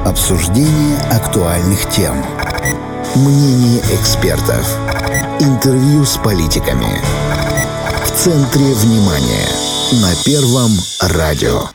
Обсуждение актуальных тем. Мнение экспертов. Интервью с политиками. В центре внимания. На Первом радио.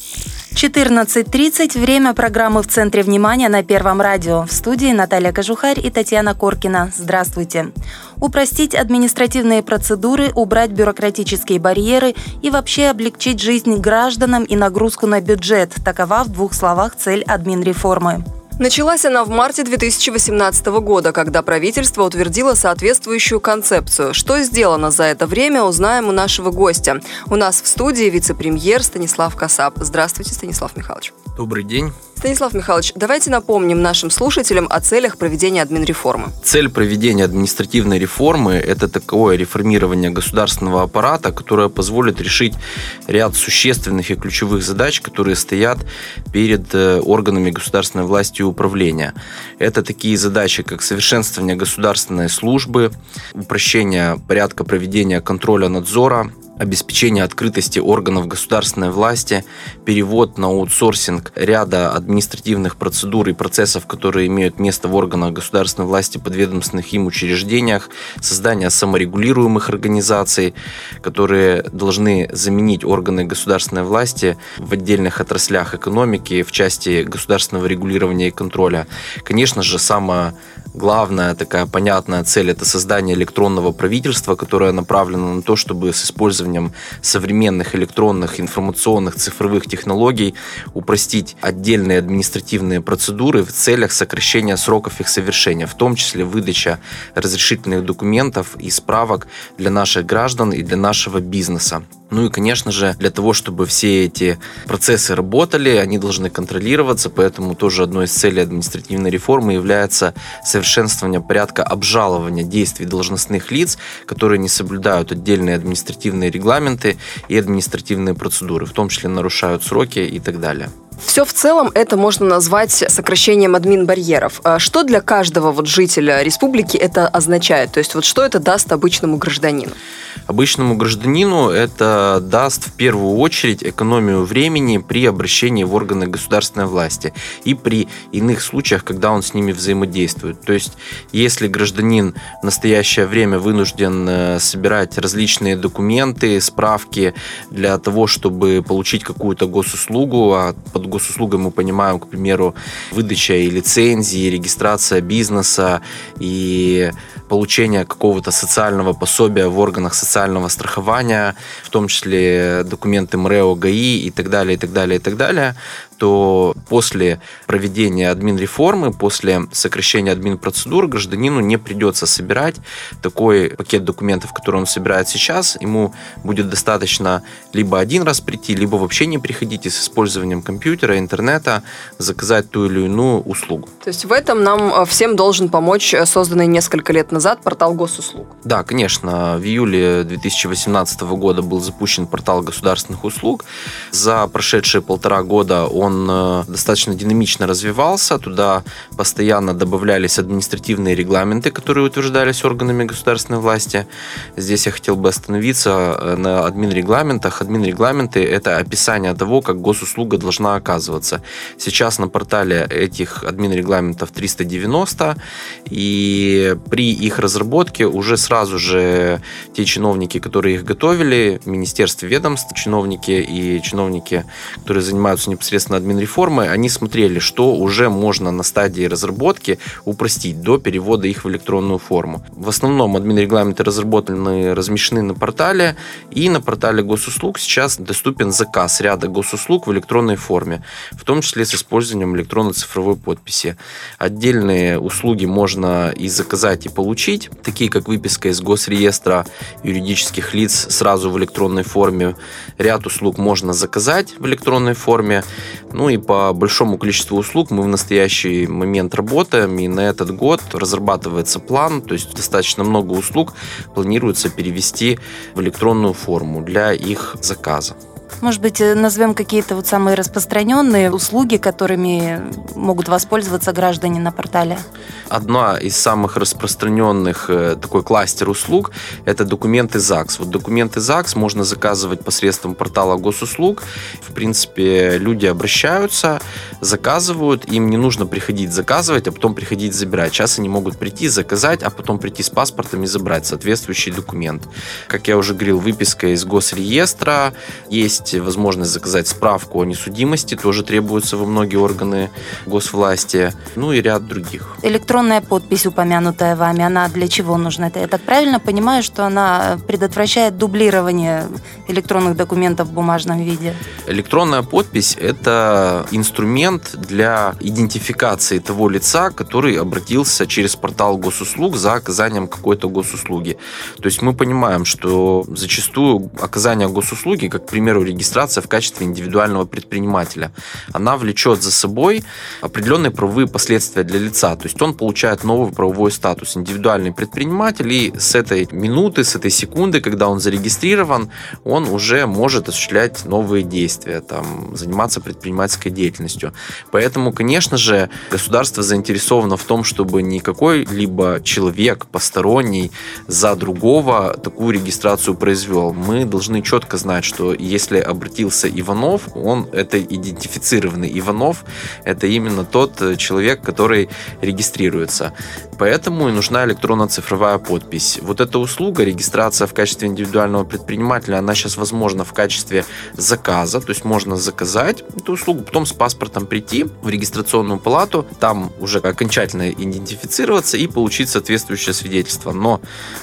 14:30. Время программы «В центре внимания» на Первом радио. В студии Наталья Кожухарь и Татьяна Коркина. Здравствуйте. Упростить административные процедуры, убрать бюрократические барьеры и вообще облегчить жизнь гражданам и нагрузку на бюджет. Такова в двух словах цель админреформы. Началась она в марте 2018 года, когда правительство утвердило соответствующую концепцию. Что сделано за это время, узнаем у нашего гостя. У нас в студии вице-премьер Станислав Касап. Здравствуйте, Станислав Михайлович. Добрый день. Станислав Михайлович, давайте напомним нашим слушателям о целях проведения админреформы. Цель проведения административной реформы – это такое реформирование государственного аппарата, которое позволит решить ряд существенных и ключевых задач, которые стоят перед органами государственной власти и управления. Это такие задачи, как совершенствование государственной службы, упрощение порядка проведения контроля надзора, обеспечение открытости органов государственной власти, перевод на аутсорсинг ряда административных процедур и процессов, которые имеют место в органах государственной власти, подведомственных им учреждениях, создание саморегулируемых организаций, которые должны заменить органы государственной власти в отдельных отраслях экономики, в части государственного регулирования и контроля. Конечно же, самая главная такая понятная цель – это создание электронного правительства, которое направлено на то, чтобы с использованием современных электронных, информационных, цифровых технологий упростить отдельные административные процедуры в целях сокращения сроков их совершения, в том числе выдача разрешительных документов и справок для наших граждан и для нашего бизнеса. Ну и, конечно же, для того, чтобы все эти процессы работали, они должны контролироваться, поэтому тоже одной из целей административной реформы является совершенствование порядка обжалования действий должностных лиц, которые не соблюдают отдельные административные регламенты и административные процедуры, в том числе нарушают сроки и так далее. Все в целом это можно назвать сокращением админбарьеров. Что для каждого жителя республики это означает? То есть что это даст обычному гражданину? Обычному гражданину это даст в первую очередь экономию времени при обращении в органы государственной власти и при иных случаях, когда он с ними взаимодействует. То есть, если гражданин в настоящее время вынужден собирать различные документы, справки для того, чтобы получить какую-то госуслугу, а под госуслугой мы понимаем, к примеру, выдача и лицензии, регистрация бизнеса и получение какого-то социального пособия в органах социального страхования, в том числе документы МРЭО, ГАИ и так далее, и так далее, и так далее, то после проведения админреформы, после сокращения админпроцедур гражданину не придется собирать такой пакет документов, который он собирает сейчас. Ему будет достаточно либо один раз прийти, либо вообще не приходить и с использованием компьютера, интернета заказать ту или иную услугу. То есть в этом нам всем должен помочь созданный несколько лет назад портал госуслуг? Да, конечно. В июле 2018 года был запущен портал государственных услуг. За прошедшие 1,5 года он достаточно динамично развивался. Туда постоянно добавлялись административные регламенты, которые утверждались органами государственной власти. Здесь я хотел бы остановиться на админрегламентах. Админрегламенты – это описание того, как госуслуга должна оказываться. Сейчас на портале этих админрегламентов 390, и при их разработке уже сразу же те чиновники, которые их готовили, министерства, ведомств, чиновники и чиновники, которые занимаются непосредственно админреформой, они смотрели, что уже можно на стадии разработки упростить до перевода их в электронную форму. В основном админрегламенты разработаны, размещены на портале, и на портале госуслуг сейчас доступен заказ ряда госуслуг в электронной форме, в том числе с использованием электронно-цифровой подписи. Отдельные услуги можно и заказать, и получить, такие как выписка из госреестра юридических лиц сразу в электронной форме. Ряд услуг можно заказать в электронной форме. Ну и по большому количеству услуг мы в настоящий момент работаем, и на этот год разрабатывается план, то есть достаточно много услуг планируется перевести в электронную форму для их заказа. Может быть, назовем какие-то вот самые распространенные услуги, которыми могут воспользоваться граждане на портале? Одна из самых распространенных такой кластер услуг – это документы ЗАГС. Вот документы ЗАГС можно заказывать посредством портала госуслуг. В принципе, люди обращаются, заказывают, им не нужно приходить заказывать, а потом приходить забирать. Сейчас они могут прийти, заказать, а потом прийти с паспортом и забрать соответствующий документ. Как я уже говорил, выписка из госреестра, есть возможность заказать справку о несудимости, тоже требуется во многие органы госвласти, ну и ряд других. Электронная подпись, упомянутая вами, она для чего нужна? Я так правильно понимаю, что она предотвращает дублирование электронных документов в бумажном виде? Электронная подпись – это инструмент для идентификации того лица, который обратился через портал госуслуг за оказанием какой-то госуслуги. То есть мы понимаем, что зачастую оказание госуслуги, как, к примеру, регистрация в качестве индивидуального предпринимателя, она влечет за собой определенные правовые последствия для лица. То есть он получает новый правовой статус – индивидуальный предприниматель, и с этой минуты, с этой секунды, когда он зарегистрирован, он уже может осуществлять новые действия, там, заниматься предпринимательской деятельностью. Поэтому, конечно же, государство заинтересовано в том, чтобы не какой-либо человек посторонний за другого такую регистрацию произвел. Мы должны четко знать, что если обратился Иванов, он это идентифицированный Иванов, это именно тот человек, который регистрируется. Поэтому и нужна электронно-цифровая подпись. Вот эта услуга, регистрация в качестве индивидуального предпринимателя, она сейчас возможна в качестве заказа, то есть можно заказать эту услугу, потом с паспортом прийти в регистрационную палату, там уже окончательно идентифицироваться и получить соответствующее свидетельство. Но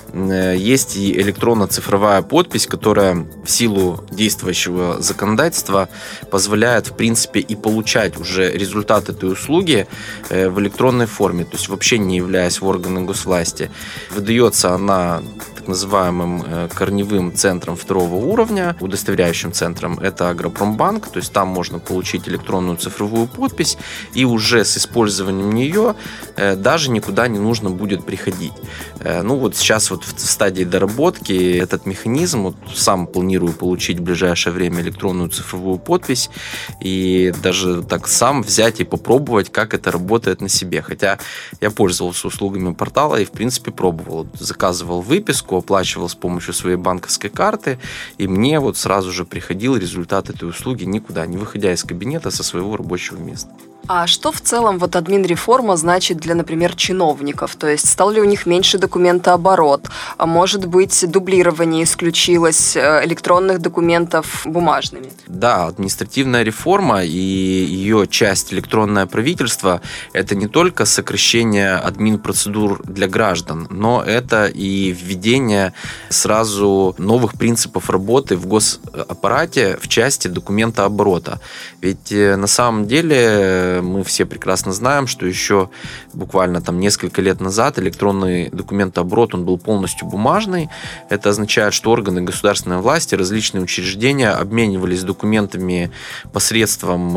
есть и электронно-цифровая подпись, которая в силу действующего законодательства позволяет, в принципе, и получать уже результат этой услуги в электронной форме, то есть вообще не являясь в органы госвласти. Выдается она так называемым корневым центром второго уровня, удостоверяющим центром, это Агропромбанк, то есть там можно получить электронную цифровую подпись, и уже с использованием нее даже никуда не нужно будет приходить. Ну вот сейчас вот в стадии доработки этот механизм, вот сам планирую получить в ближайшее время электронную цифровую подпись и даже так сам взять и попробовать, как это работает на себе. Хотя я пользовался услугами портала и в принципе пробовал. Заказывал выписку, оплачивал с помощью своей банковской карты, и мне вот сразу же приходил результат этой услуги, никуда не выходя из кабинета со своего рабочего места. А что в целом вот админреформа значит для, например, чиновников? То есть стал ли у них меньше документооборот? А может быть, дублирование исключилось электронных документов бумажными? Да, административная реформа и ее часть электронное правительство – это не только сокращение админпроцедур для граждан, но это и введение сразу новых принципов работы в госаппарате в части документооборота. Ведь на самом деле мы все прекрасно знаем, что еще буквально там несколько лет назад электронный документооборот, он был полностью бумажный. Это означает, что органы государственной власти, различные учреждения обменивались документами посредством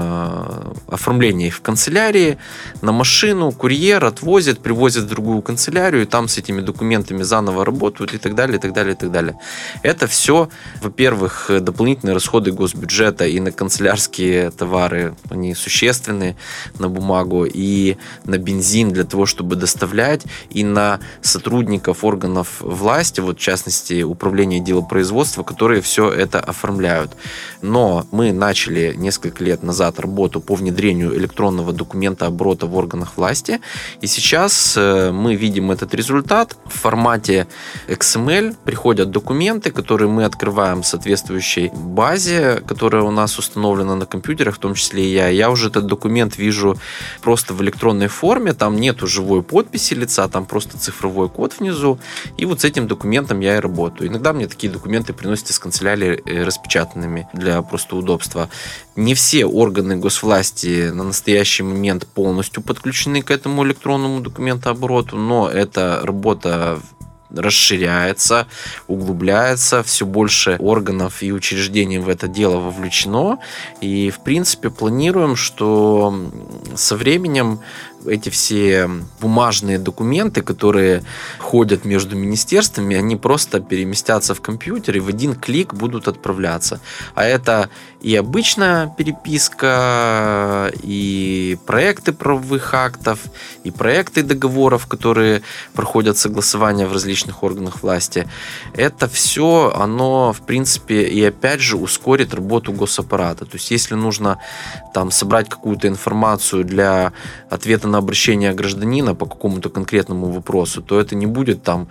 оформления их в канцелярии на машину, курьер отвозит, привозит в другую канцелярию, и там с этими документами заново работают и так далее, и так далее, и так далее. Это все, во-первых, дополнительные расходы госбюджета и на канцелярские товары, они существенны, на бумагу, и на бензин для того, чтобы доставлять, и на сотрудников органов власти, вот в частности управления делопроизводства, которые все это оформляют. Но мы начали несколько лет назад работу по внедрению электронного документооборота в органах власти, и сейчас мы видим этот результат. В формате XML приходят документы, которые мы открываем в соответствующей базе, которая у нас установлена на компьютерах, в том числе и я. Я уже этот документ вижу просто в электронной форме, там нету живой подписи лица, там просто цифровой код внизу, и вот с этим документом я и работаю. Иногда мне такие документы приносят из канцелярии распечатанными для просто удобства. Не все органы госвласти на настоящий момент полностью подключены к этому электронному документообороту, но эта работа расширяется, углубляется, все больше органов и учреждений в это дело вовлечено. И, в принципе, планируем, что со временем эти все бумажные документы, которые ходят между министерствами, они просто переместятся в компьютер и в один клик будут отправляться. А это и обычная переписка, и проекты правовых актов, и проекты договоров, которые проходят согласование в различных органах власти. Это все, оно, в принципе, и опять же ускорит работу госаппарата. То есть, если нужно там собрать какую-то информацию для ответа на обращение гражданина по какому-то конкретному вопросу, то это не будет там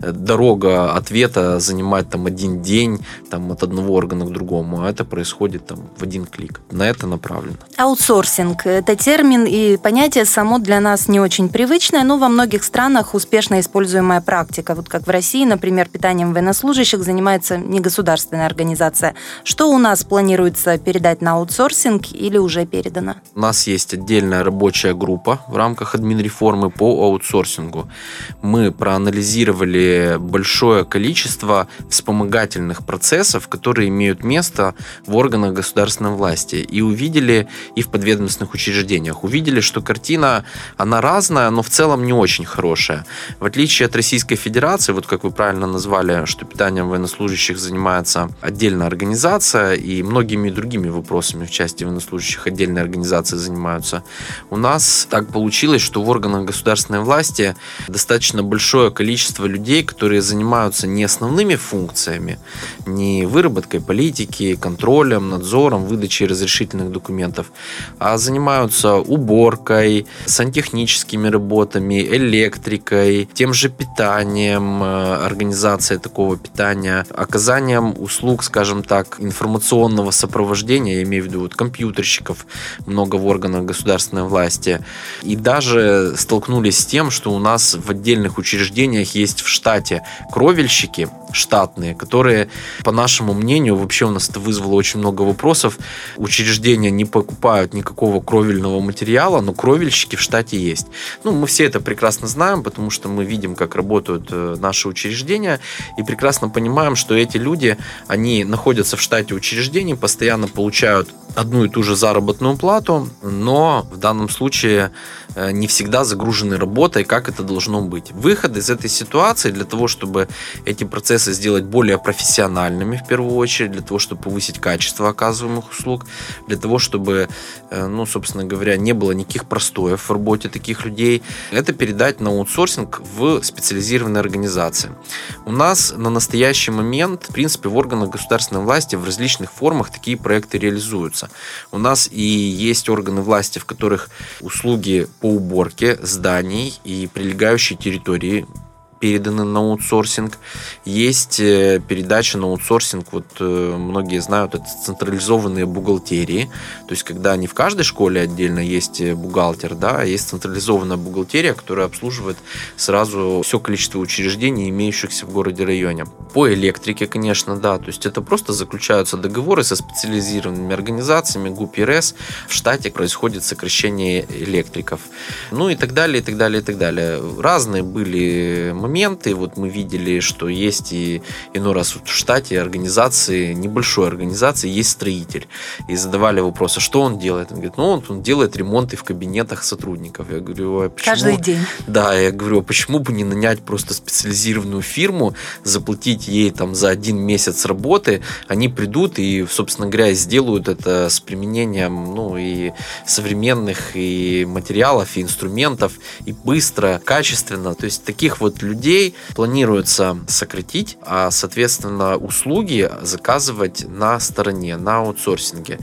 дорога ответа занимать там один день там, от одного органа к другому, а это происходит там в один клик. На это направлено. Аутсорсинг – это термин и понятие само для нас не очень привычное, но во многих странах успешно используемая практика. Вот как в России, например, питанием военнослужащих занимается негосударственная организация. Что у нас планируется передать на аутсорсинг или уже передано? У нас есть отдельная рабочая группа в рамках админреформы по аутсорсингу. Мы проанализировали большое количество вспомогательных процессов, которые имеют место в органах государственной власти, и увидели, и в подведомственных учреждениях, увидели, что картина, она разная, но в целом не очень хорошая. В отличие от Российской Федерации, вот как вы правильно назвали, что питанием военнослужащих занимается отдельная организация, и многими другими вопросами в части военнослужащих отдельные организации занимаются. У нас так получилось, что в органах государственной власти достаточно большое количество людей, которые занимаются не основными функциями, не выработкой политики, контролем, надзором, выдачей разрешительных документов, а занимаются уборкой, сантехническими работами, электрикой, тем же питанием, организацией такого питания, оказанием услуг, скажем так, информационного сопровождения, я имею в виду вот компьютерщиков, много в органах государственной власти. И даже столкнулись с тем, что у нас в отдельных учреждениях есть в штате кровельщики штатные, которые, по нашему мнению, вообще у нас это вызвало очень много вопросов. Учреждения не покупают никакого кровельного материала, но кровельщики в штате есть. Мы все это прекрасно знаем, потому что мы видим, как работают наши учреждения, и прекрасно понимаем, что эти люди, они находятся в штате учреждений, постоянно получают одну и ту же заработную плату, но в данном случае не всегда загружены работой, как это должно быть. Выход из этой ситуации для того, чтобы эти процессы сделать более профессиональными, в первую очередь, для того, чтобы повысить качество оказываемых услуг, для того, чтобы, собственно говоря, не было никаких простоев в работе таких людей, это передать на аутсорсинг в специализированные организации. У нас на настоящий момент, в принципе, в органах государственной власти в различных формах такие проекты реализуются. У нас и есть органы власти, в которых услуги по уборке зданий и прилегающей территории переданы на аутсорсинг. Есть передача на аутсорсинг, многие знают, это централизованные бухгалтерии. То есть, когда не в каждой школе отдельно есть бухгалтер, да, а есть централизованная бухгалтерия, которая обслуживает сразу все количество учреждений, имеющихся в городе-районе. По электрике, конечно, да, то есть это просто заключаются договоры со специализированными организациями, ГУП и РЭС. В штате происходит сокращение электриков. И так далее, и так далее, и так далее. Разные были моменты. Мы видели, что есть и иной раз в штате организации, небольшой организации, есть строитель. И задавали вопрос, а что он делает? Он говорит, он делает ремонты в кабинетах сотрудников. Я говорю, а почему? Каждый день. Да, я говорю, а почему бы не нанять просто специализированную фирму, заплатить ей за 1 месяц работы, они придут и, собственно говоря, сделают это с применением, и современных и материалов, и инструментов, и быстро, качественно. То есть таких людей планируется сократить, а, соответственно, услуги заказывать на стороне, на аутсорсинге.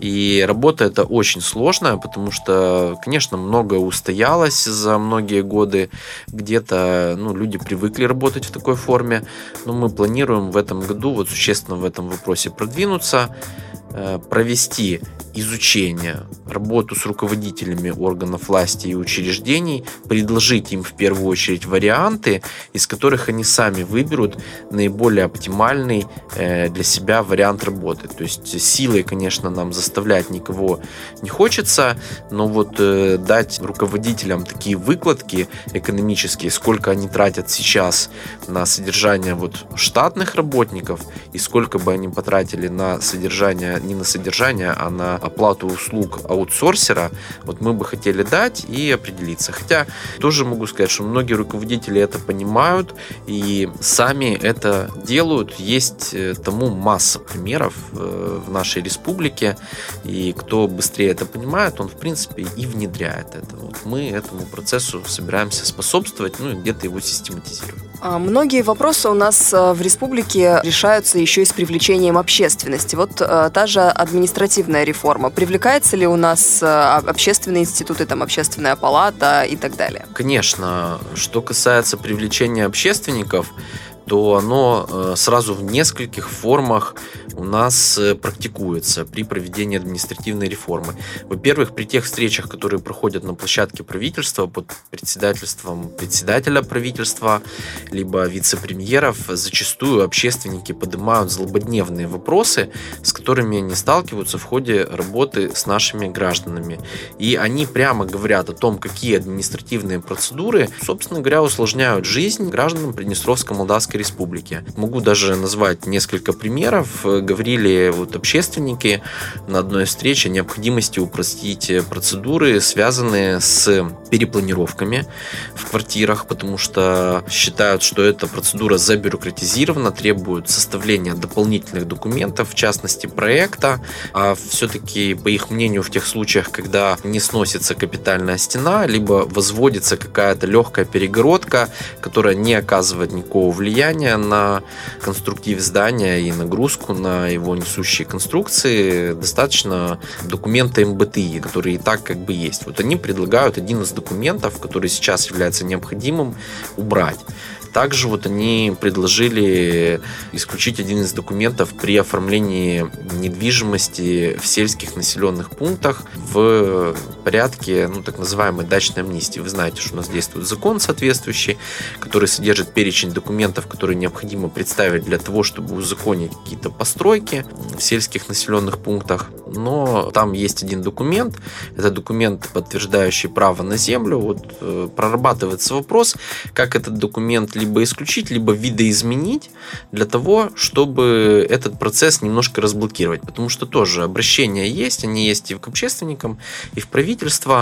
И работа эта очень сложная, потому что, конечно, многое устоялось за многие годы. Где-то люди привыкли работать в такой форме, но мы планируем в этом году существенно в этом вопросе продвинуться, провести изучение, работу с руководителями органов власти и учреждений, предложить им в первую очередь варианты, из которых они сами выберут наиболее оптимальный для себя вариант работы. То есть силой, конечно, нам заставлять никого не хочется, но дать руководителям такие выкладки экономические, сколько они тратят сейчас на содержание штатных работников и сколько бы они потратили на содержание, не на содержание, а на оплату услуг аутсорсера, вот мы бы хотели дать и определиться. Хотя тоже могу сказать, что многие руководители это понимают и сами это делают. Есть тому масса примеров в нашей республике, и кто быстрее это понимает, он в принципе и внедряет это. Вот мы этому процессу собираемся способствовать, и где-то его систематизировать. Многие вопросы у нас в республике решаются еще и с привлечением общественности. Вот та же административная реформа. Привлекается ли у нас общественные институты, общественная палата и так далее? Конечно. Что касается привлечения общественников, то оно сразу в нескольких формах у нас практикуется при проведении административной реформы. Во-первых, при тех встречах, которые проходят на площадке правительства под председательством председателя правительства, либо вице-премьеров, зачастую общественники поднимают злободневные вопросы, с которыми они сталкиваются в ходе работы с нашими гражданами. И они прямо говорят о том, какие административные процедуры, собственно говоря, усложняют жизнь гражданам Приднестровской Молдавской Республики. Могу даже назвать несколько примеров. Говорили общественники на одной встрече о необходимости упростить процедуры, связанные с перепланировками в квартирах, потому что считают, что эта процедура забюрократизирована, требует составления дополнительных документов, в частности проекта, а все-таки, по их мнению, в тех случаях, когда не сносится капитальная стена, либо возводится какая-то легкая перегородка, которая не оказывает никакого влияния на конструктив здания и нагрузку на его несущие конструкции, достаточно документа МБТИ, которые и так есть. Вот они предлагают один из документов, который сейчас является необходимым, убрать. Также они предложили исключить один из документов при оформлении недвижимости в сельских населенных пунктах в порядке так называемой дачной амнистии. Вы знаете, что у нас действует закон соответствующий, который содержит перечень документов, которые необходимо представить для того, чтобы узаконить какие-то постройки в сельских населенных пунктах. Но там есть один документ, это документ, подтверждающий право на землю. Прорабатывается вопрос, как этот документ либо исключить, либо видоизменить для того, чтобы этот процесс немножко разблокировать. Потому что тоже обращения есть, они есть и к общественникам, и в правительство,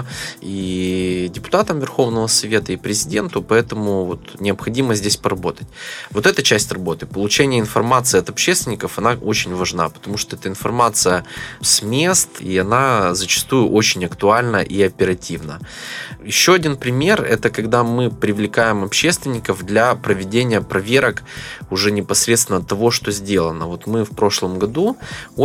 и депутатам Верховного Совета, и президенту, поэтому необходимо здесь поработать. Эта часть работы, получение информации от общественников, она очень важна, потому что это информация с мест, и она зачастую очень актуальна и оперативна. Еще один пример, это когда мы привлекаем общественников для проведения проверок уже непосредственно того, что сделано. Мы в прошлом году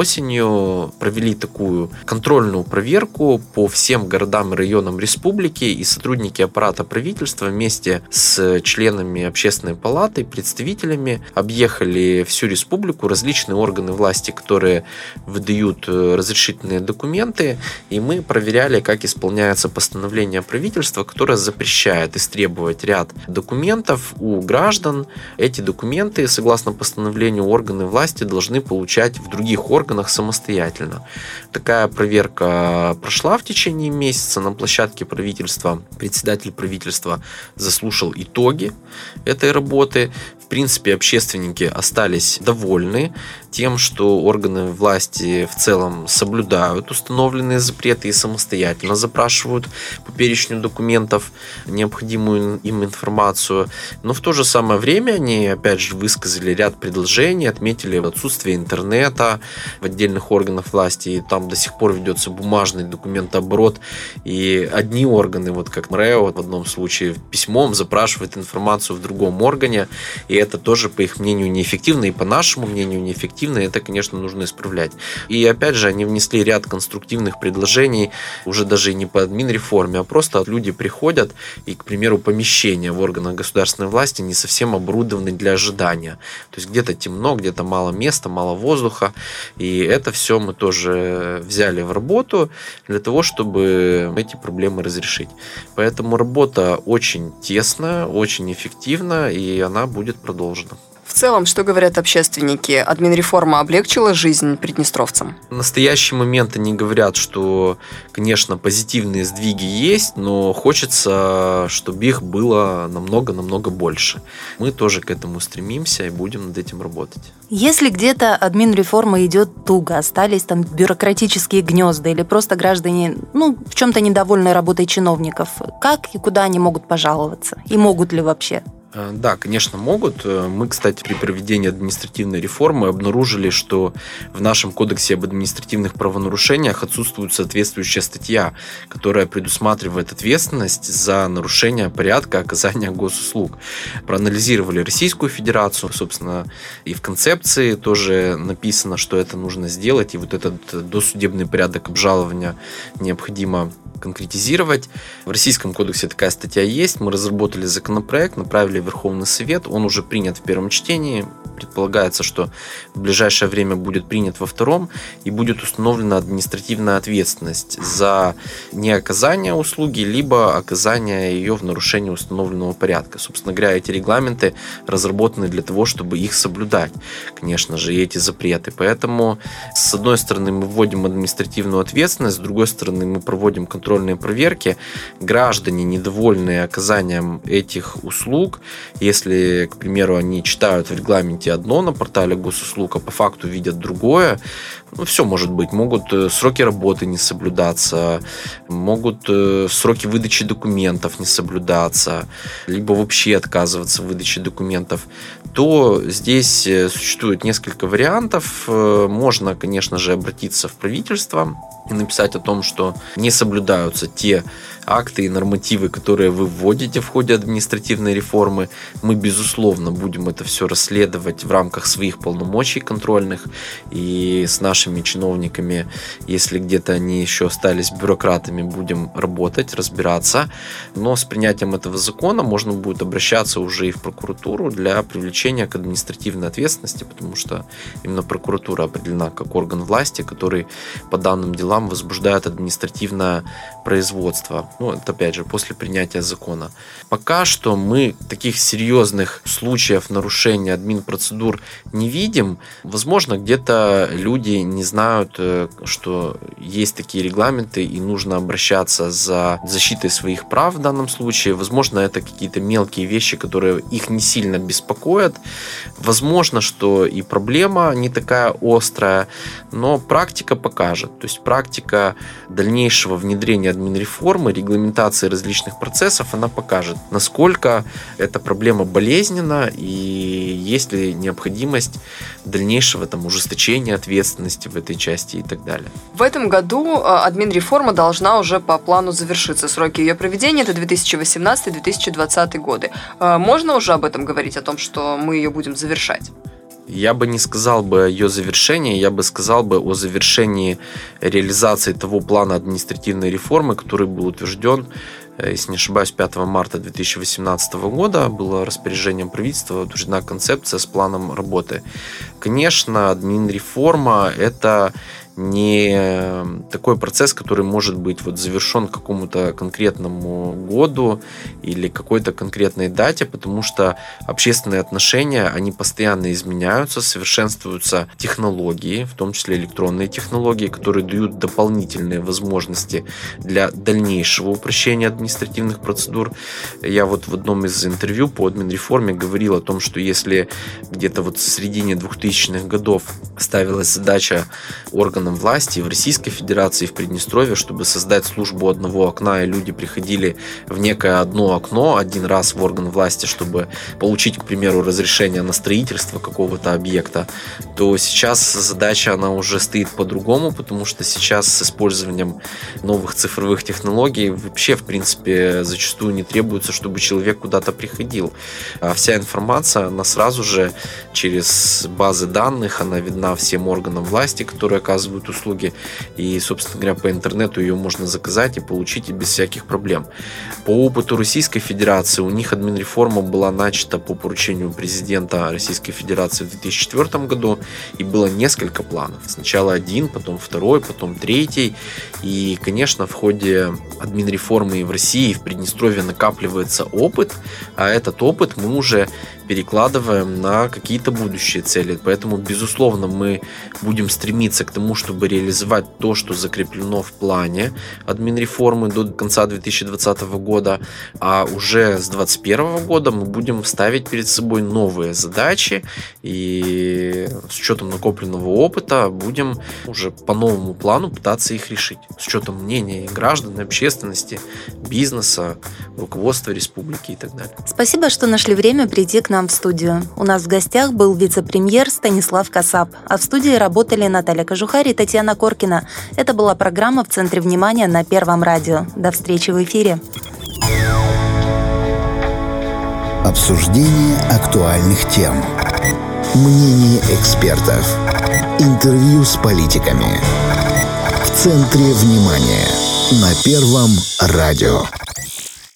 осенью провели такую контрольную проверку по всем городам и районам республики, и сотрудники аппарата правительства вместе с членами общественной палаты, представителями объехали всю республику, различные органы власти, которые выдают разрешительные документы, и мы проверяли, как исполняется постановление правительства, которое запрещает истребовать ряд документов у граждан. Эти документы, согласно постановлению, органы власти должны получать в других органах самостоятельно. Такая проверка прошла в течение месяца на площадке правительства. Председатель правительства заслушал итоги этой работы. В принципе, общественники остались довольны тем, что органы власти в целом соблюдают установленные запреты и самостоятельно запрашивают по перечню документов необходимую им информацию. Но в то же самое время они, опять же, высказали ряд предложений, отметили отсутствие интернета в отдельных органах власти, и там до сих пор ведется бумажный документооборот, и одни органы, как МРЭО в одном случае, письмом запрашивают информацию в другом органе, и это тоже, по их мнению, неэффективно, и по нашему мнению, неэффективно, и это, конечно, нужно исправлять. И опять же, они внесли ряд конструктивных предложений, уже даже и не по админреформе, а просто люди приходят, и, к примеру, помещения в органах государственной власти не совсем оборудованы для ожидания. То есть где-то темно, где-то мало места, мало воздуха, и это все мы тоже взяли в работу для того, чтобы эти проблемы разрешить. Поэтому работа очень тесная, очень эффективна, и она будет продолжена. В В целом, что говорят общественники? Админреформа облегчила жизнь приднестровцам? В настоящий момент они говорят, что, конечно, позитивные сдвиги есть, но хочется, чтобы их было намного-намного больше. Мы тоже к этому стремимся и будем над этим работать. Если где-то админреформа идет туго, остались там бюрократические гнезда или просто граждане, в чем-то недовольны работой чиновников, как и куда они могут пожаловаться? И могут ли вообще? Да, конечно, могут. Мы, кстати, при проведении административной реформы обнаружили, что в нашем кодексе об административных правонарушениях отсутствует соответствующая статья, которая предусматривает ответственность за нарушение порядка оказания госуслуг. Проанализировали Российскую Федерацию, собственно, и в концепции тоже написано, что это нужно сделать, и вот этот досудебный порядок обжалования необходимо конкретизировать. В Российском кодексе такая статья есть. Мы разработали законопроект, направили в Верховный Совет. Он уже принят в первом чтении. Предполагается, что в ближайшее время будет принят во втором, и будет установлена административная ответственность за неоказание услуги, либо оказание ее в нарушении установленного порядка. Собственно говоря, эти регламенты разработаны для того, чтобы их соблюдать, конечно же, и эти запреты. Поэтому, с одной стороны, мы вводим административную ответственность, с другой стороны, мы проводим контрольные проверки. Граждане, недовольные оказанием этих услуг, если, к примеру, они читают в регламенте одно на портале госуслуг, а по факту видят другое, все может быть. Могут сроки работы не соблюдаться, могут сроки выдачи документов не соблюдаться, либо вообще отказываться в выдаче документов, то здесь существует несколько вариантов. Можно, конечно же, обратиться в правительство и написать о том, что не соблюдаются те акты и нормативы, которые вы вводите в ходе административной реформы. Мы, безусловно, будем это все расследовать в рамках своих полномочий контрольных и с нашими чиновниками, если где-то они еще остались бюрократами, будем работать, разбираться. Но с принятием этого закона можно будет обращаться уже и в прокуратуру для привлечения к административной ответственности, потому что именно прокуратура определена как орган власти, который по данным делам возбуждает административное производство. Это опять же после принятия закона. Пока что мы таких серьезных случаев нарушения админпроцедур не видим. Возможно, где-то люди не знают, что есть такие регламенты и нужно обращаться за защитой своих прав в данном случае. Возможно, это какие-то мелкие вещи, которые их не сильно беспокоят. Возможно, что и проблема не такая острая, но практика покажет. То есть практика дальнейшего внедрения админреформы, регламентации различных процессов, она покажет, насколько эта проблема болезненна и есть ли необходимость дальнейшего ужесточения ответственности в этой части и так далее. В этом году админреформа должна уже по плану завершиться. Сроки ее проведения – это 2018-2020 годы. Можно уже об этом говорить, о том, что мы ее будем завершать? Я бы не сказал бы о ее завершении, я бы сказал бы о завершении реализации того плана административной реформы, который был утвержден, если не ошибаюсь, 5 марта 2018 года. Было распоряжением правительства утверждена концепция с планом работы. Конечно, админреформа – это не такой процесс, который может быть завершен к какому-то конкретному году или какой-то конкретной дате, потому что общественные отношения, они постоянно изменяются, совершенствуются технологии, в том числе электронные технологии, которые дают дополнительные возможности для дальнейшего упрощения административных процедур. Я в одном из интервью по админреформе говорил о том, что если где-то в середине 2000-х годов ставилась задача органам власти в Российской Федерации, в Приднестровье, чтобы создать службу одного окна, и люди приходили в некое одно окно один раз в орган власти, чтобы получить, к примеру, разрешение на строительство какого-то объекта, то сейчас задача, она уже стоит по-другому, потому что сейчас с использованием новых цифровых технологий вообще, в принципе, зачастую не требуется, чтобы человек куда-то приходил. А вся информация, она сразу же через базы данных, она видна всем органам власти, которые оказывают услуги, и, собственно говоря, по интернету ее можно заказать и получить и без всяких проблем. По опыту Российской Федерации, у них админреформа была начата по поручению президента Российской Федерации в 2004 году, и было несколько планов. Сначала один, потом второй, потом третий, и, конечно, в ходе админреформы в России, в Приднестровье накапливается опыт, а этот опыт мы уже перекладываем на какие-то будущие цели. Поэтому, безусловно, мы будем стремиться к тому, чтобы реализовать то, что закреплено в плане админреформы до конца 2020 года, а уже с 2021 года мы будем ставить перед собой новые задачи и с учетом накопленного опыта будем уже по новому плану пытаться их решить, с учетом мнения граждан, общественности, бизнеса, руководства республики и так далее. Спасибо, что нашли время прийти к нам в студию. У нас в гостях был вице-премьер Станислав Касап, а в студии работали Наталья Кожухарь и Татьяна Коркина. Это была программа «В центре внимания» на Первом радио. До встречи в эфире. Обсуждение актуальных тем. Мнение экспертов. Интервью с политиками. В центре внимания на Первом радио.